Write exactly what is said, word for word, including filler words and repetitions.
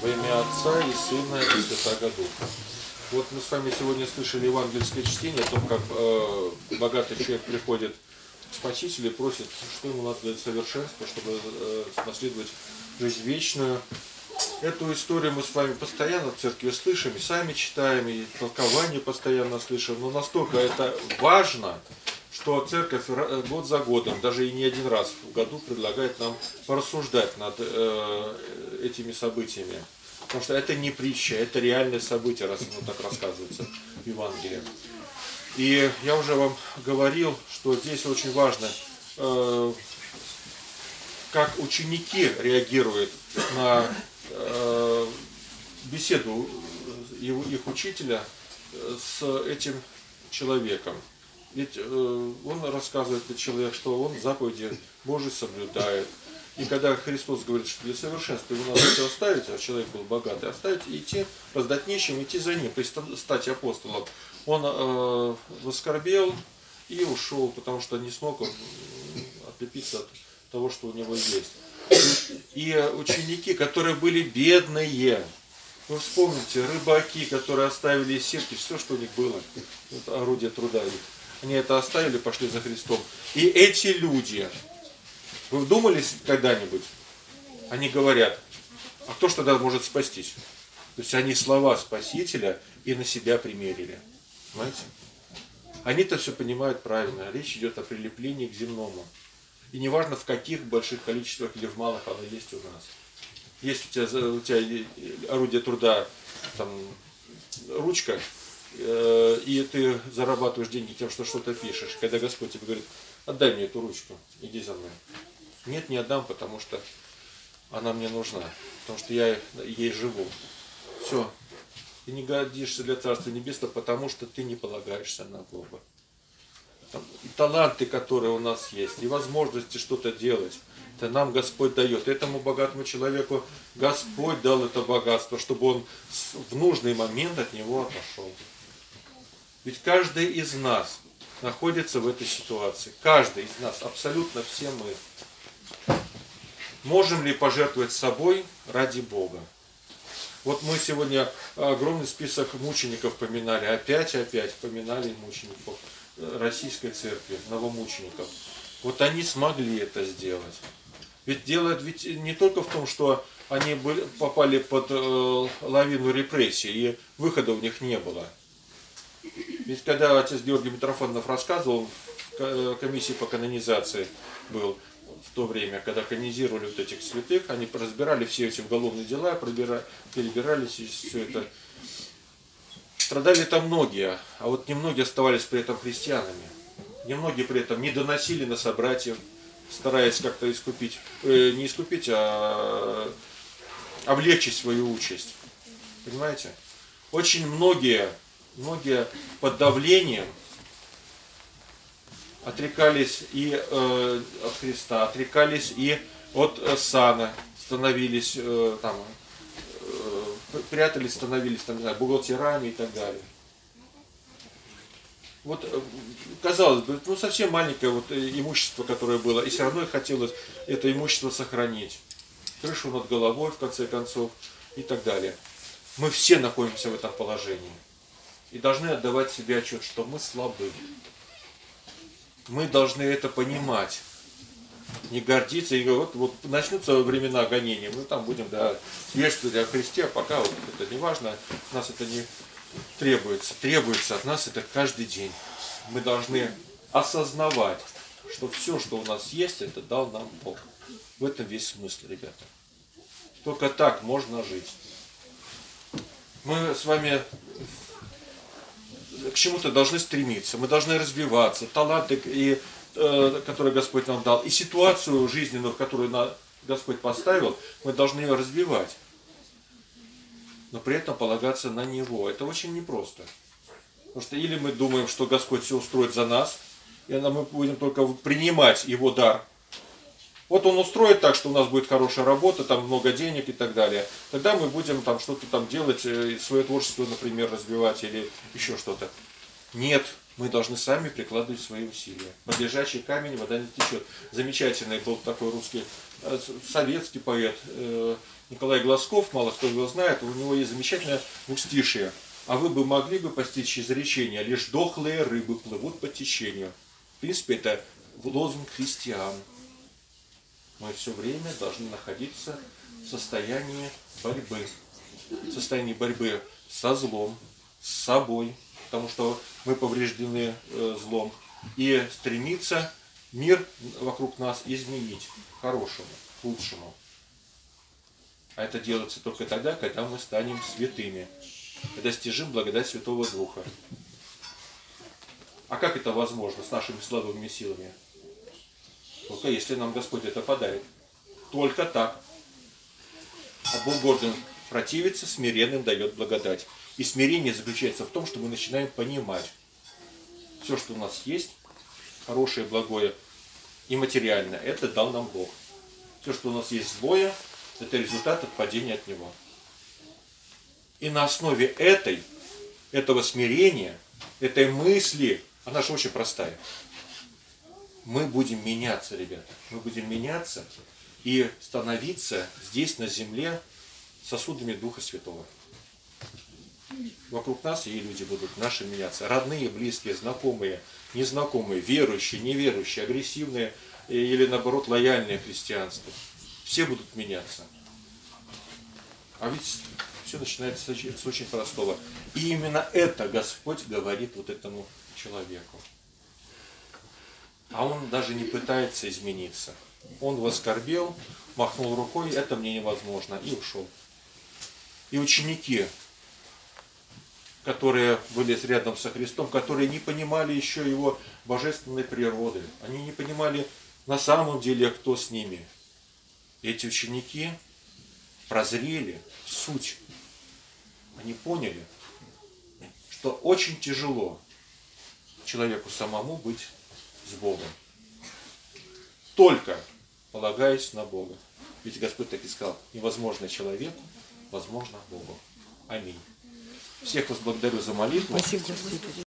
Во имя Отца и Сына и Святаго Духа. Вот мы с вами сегодня слышали евангельское чтение о том, как э, богатый человек приходит к Спасителю и просит, что ему надо для совершенства, чтобы э, наследовать жизнь вечную. Эту историю мы с вами постоянно в церкви слышим, и сами читаем, и толкование постоянно слышим. Но настолько это важно, что церковь год за годом, даже и не один раз в году предлагает нам порассуждать над э, этими событиями. Потому что это не притча, это реальное событие, раз оно так рассказывается в Евангелии. И я уже вам говорил, что здесь очень важно, э, как ученики реагируют на э, беседу его, их учителя с этим человеком. Ведь э, он рассказывает, этот человек, что он заповеди Божьи соблюдает. И когда Христос говорит, что для совершенства его надо все оставить, а человек был богатый, оставить и идти, раздать нищим, идти за ним, то есть стать апостолом, он э, воскорбел и ушел, потому что не смог он отлепиться от того, что у него есть. И ученики, которые были бедные, вы вспомните, рыбаки, которые оставили сетки, все, что у них было, вот орудие труда их, они это оставили, пошли за Христом. И эти люди, вы вдумались когда-нибудь? Они говорят, а кто ж тогда может спастись? То есть они слова Спасителя и на себя примерили. Понимаете? Они-то все понимают правильно. Речь идет о прилеплении к земному. И неважно, в каких больших количествах или в малых оно есть у нас. Есть у тебя, у тебя орудие труда, там, ручка, э, и ты зарабатываешь деньги тем, что что-то пишешь. Когда Господь тебе говорит, отдай мне эту ручку, иди за мной. Нет, не отдам, потому что она мне нужна, потому что я ей живу. Все. Ты не годишься для Царства Небесного, потому что ты не полагаешься на Бога. И таланты, которые у нас есть, и возможности что-то делать, это нам Господь дает. Этому богатому человеку Господь дал это богатство, чтобы он в нужный момент от него отошел. Ведь каждый из нас находится в этой ситуации. Каждый из нас, абсолютно все мы. Можем ли пожертвовать собой ради Бога? Вот мы сегодня огромный список мучеников поминали, опять и опять поминали мучеников Российской Церкви, новомучеников. Вот они смогли это сделать. Ведь дело ведь не только в том, что они были, попали под э, лавину репрессий, и выхода у них не было. Ведь когда отец Георгий Митрофанов рассказывал, в комиссии по канонизации был в то время, когда канонизировали вот этих святых, они разбирали все эти уголовные дела, перебирались все это. Страдали там многие, а вот немногие оставались при этом христианами. Немногие при этом не доносили на собратьев, стараясь как-то искупить, э, не искупить, а облегчить свою участь. Понимаете? Очень многие, многие под давлением отрекались и э, от Христа, отрекались и от э, сана, становились э, там, э, прятались, становились там, не знаю, бухгалтерами и так далее. Вот, э, казалось бы, ну совсем маленькое вот имущество, которое было, и все равно хотелось это имущество сохранить. Крышу над головой, в конце концов, и так далее. Мы все находимся в этом положении. И должны отдавать себе отчет, что мы слабы. Мы должны это понимать, не гордиться. И вот, вот начнутся времена гонения, мы там будем, да, свидетельствовать о Христе, а пока вот это не важно, нас это не требуется. Требуется от нас это каждый день. Мы должны осознавать, что все, что у нас есть, это дал нам Бог. В этом весь смысл, ребята. Только так можно жить. Мы с вами к чему-то должны стремиться, мы должны развиваться, таланты, и, э, которые Господь нам дал, и ситуацию жизненную, которую на, Господь поставил, мы должны ее развивать, но при этом полагаться на Него. Это очень непросто. Потому что или мы думаем, что Господь все устроит за нас, и мы будем только принимать Его дар. Вот Он устроит так, что у нас будет хорошая работа, там много денег и так далее. Тогда мы будем там что-то там делать, свое творчество, например, развивать или еще что-то. Нет, мы должны сами прикладывать свои усилия. Под лежачий камень вода не течет. Замечательный был такой русский, советский поэт Николай Глазков, мало кто его знает, у него есть замечательное двустишие. А вы бы могли бы постичь изречение, лишь дохлые рыбы плывут по течению. В принципе, это лозунг христиан. Мы все время должны находиться в состоянии борьбы. В состоянии борьбы со злом, с собой, потому что мы повреждены э, злом. И стремиться мир вокруг нас изменить к хорошему, к лучшему. А это делается только тогда, когда мы станем святыми. И достижим благодать Святого Духа. А как это возможно с нашими слабыми силами? Только если нам Господь это подарит. Только так. А Бог гордым противится, смиренным дает благодать. И смирение заключается в том, что мы начинаем понимать все, что у нас есть, хорошее, благое и материальное, это дал нам Бог. Все, что у нас есть злое, это результат от падения от Него. И на основе этой, этого смирения, этой мысли, она же очень простая, мы будем меняться, ребята. Мы будем меняться и становиться здесь, на земле, сосудами Духа Святого. Вокруг нас и люди будут наши меняться. Родные, близкие, знакомые, незнакомые, верующие, неверующие, агрессивные или, наоборот, лояльные христианству. Все будут меняться. А ведь все начинается с очень простого. И именно это Господь говорит вот этому человеку. А он даже не пытается измениться. Он воскорбел, махнул рукой, это мне невозможно, и ушел. И ученики, которые были рядом со Христом, которые не понимали еще его божественной природы, они не понимали на самом деле, кто с ними. И эти ученики прозрели в суть. Они поняли, что очень тяжело человеку самому быть с Богом. Только полагаясь на Бога. Ведь Господь так и сказал, невозможно человеку, возможно Богу. Аминь. Всех вас благодарю за молитву. Спасибо, Господи.